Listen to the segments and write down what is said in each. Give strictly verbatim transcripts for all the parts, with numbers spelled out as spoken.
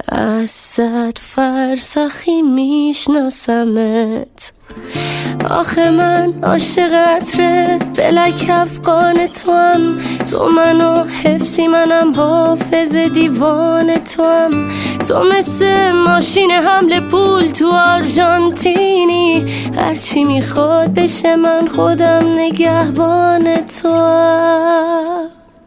از صد فرسخی میشناسمت. آخه من عاشق عطر بلک افغان تو هم، تو منو حفظی منم حافظ دیوان تو هم. تو مثل ماشین حمل پول تو آرژانتینی، هرچی میخواد بشه من خودم نگهبان تو هم.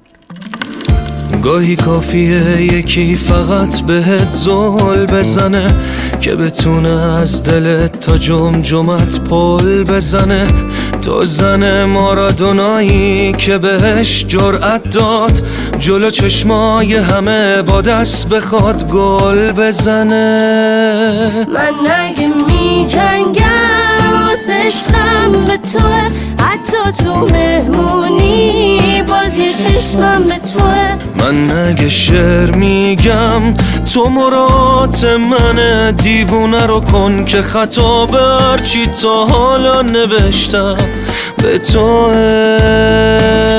گاهی کافیه یکی فقط بهت زل بزنه که بتونه از دلت تا جمجمت پل بزنه. تو زن مارادونایی که بهش جرأت داد جلو چشمای همه با دست بخواد گل بزنه. من نگه می جنگم واسه عشقم به توه، حتی تو مهمونی باز یه چشمم به توه. من نگه شعر میگم تو مرات من، دیوونه رو کن که خطا بر چی تا حالا نوشتم به توه.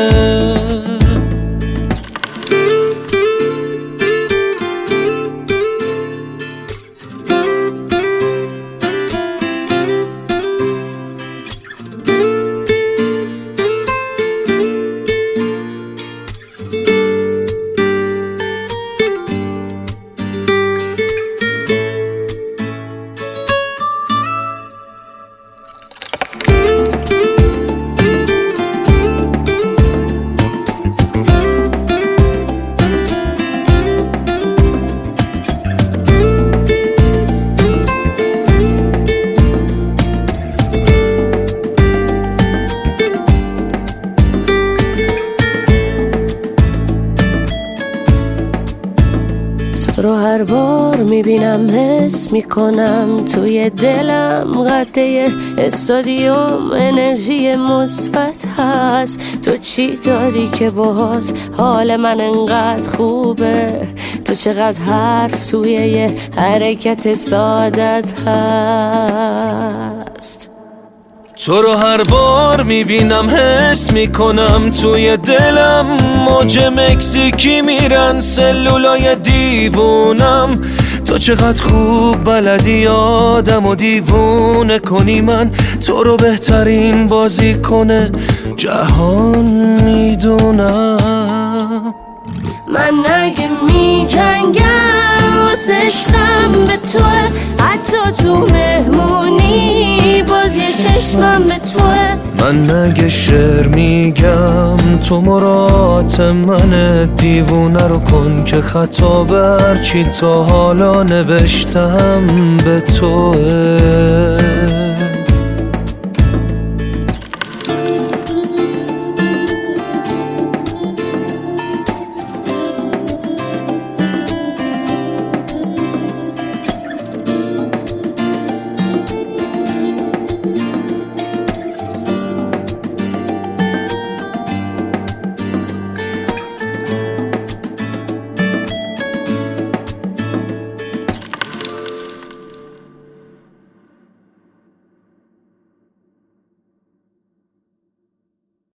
تو رو هر بار میبینم حس میکنم توی دلم قده استادیوم انرژی مثبت هست. تو چی داری که باهات حال من انقدر خوبه؟ تو چقدر حرف توی یه حرکت سادت هست. تو رو هر بار میبینم حس میکنم توی دلم موج مکزیکی میرن سلولای دیوونم. تو چقدر خوب بلدی آدم و دیوونه کنی، من تو رو بهترین بازی کنه جهان میدونم. من نگه می جنگم واسه عشقم به توه، حتی تو مهمونی باز یه چشمم به توه. من نگه شعر میگم تو مرات من، دیوونه رو کن که خطا بر چی تا حالا نوشتم به توه.